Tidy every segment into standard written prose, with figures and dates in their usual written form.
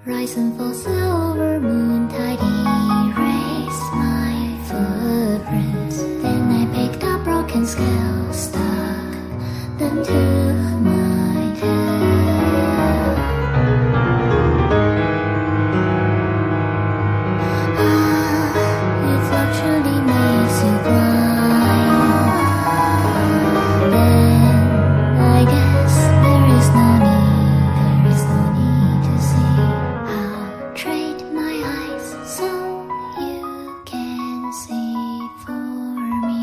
Rise and fall, silver moon, tidy erase my footprints. Then I picked up broken scale, stuck them to my tail. If love truly makes you blind, then I guess there is no need to see. I'll trade my eyes so you can see for me.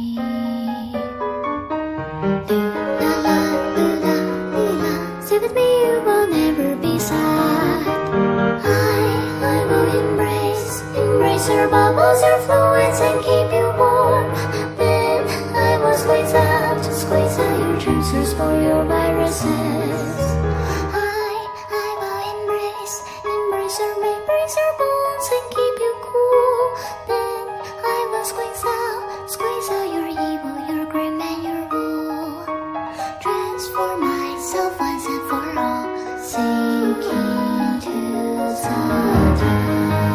Stay with me, you will never be sad. I will embrace your bubbles, your fluids, and keep you warm. Then I will squeeze out your germs, or spoil your viruses. I will embrace your bones and keep you cool. Then I will squeeze out your evil, your grim, and your wool. Transform myself once and for all, sinking to Satan.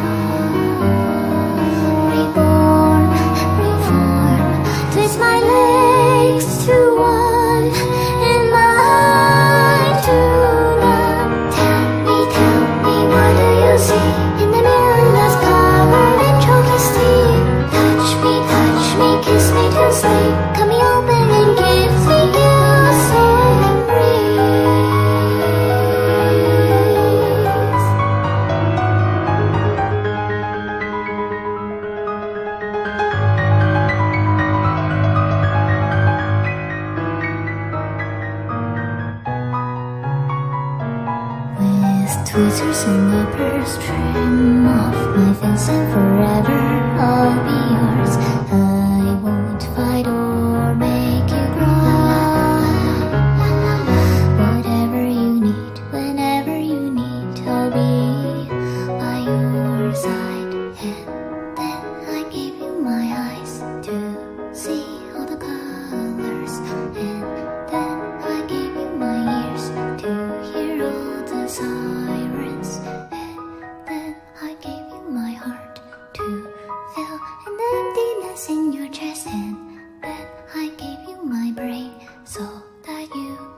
Reborn, reform, twist my legs to one and mine to none. Tell me, what do you see in the mirror that's covered in chalky steam? Touch me, kiss me to sleep. Cut me open and give me you some breeze. With tweezers and nippers, trim off my fins, and forever I'll be yours. I won't fight or make you cry. Whatever you need, whenever you need, I'll be by your side. And then I gave you my eyes to see all the colors. And then I gave you my ears to hear all the sirens. And then I gave you my heart to fill an emptiness in your chest. And then I gave you my brain so that you